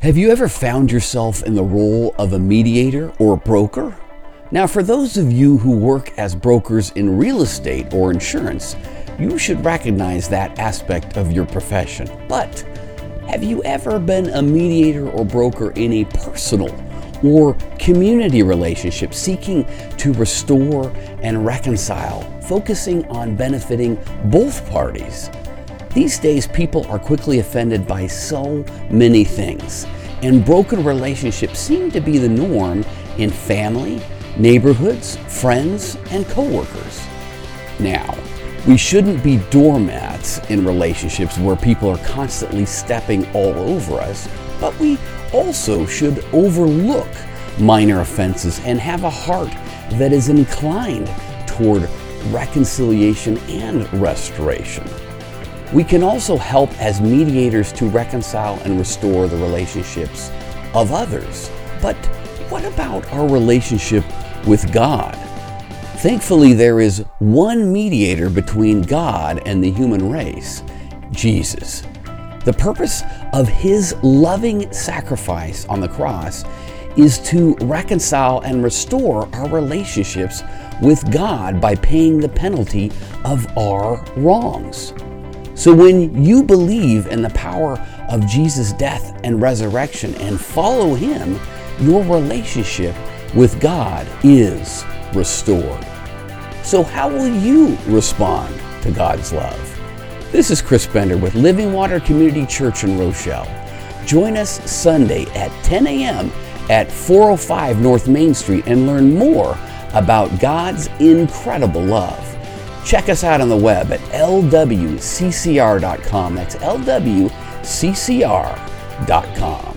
Have you ever found yourself in the role of a mediator or a broker? Now, for those of you who work as brokers in real estate or insurance, you should recognize that aspect of your profession. But have you ever been a mediator or broker in a personal or community relationship seeking to restore and reconcile, focusing on benefiting both parties? These days, people are quickly offended by so many things, and broken relationships seem to be the norm in family, neighborhoods, friends, and coworkers. Now, we shouldn't be doormats in relationships where people are constantly stepping all over us, but we also should overlook minor offenses and have a heart that is inclined toward reconciliation and restoration. We can also help as mediators to reconcile and restore the relationships of others. But what about our relationship with God? Thankfully, there is one mediator between God and the human race, Jesus. The purpose of his loving sacrifice on the cross is to reconcile and restore our relationships with God by paying the penalty of our wrongs. So when you believe in the power of Jesus' death and resurrection and follow him, your relationship with God is restored. So how will you respond to God's love? This is Chris Bender with Living Water Community Church in Rochelle. Join us Sunday at 10 a.m. at 405 North Main Street and learn more about God's incredible love. Check us out on the web at lwccr.com. That's lwccr.com.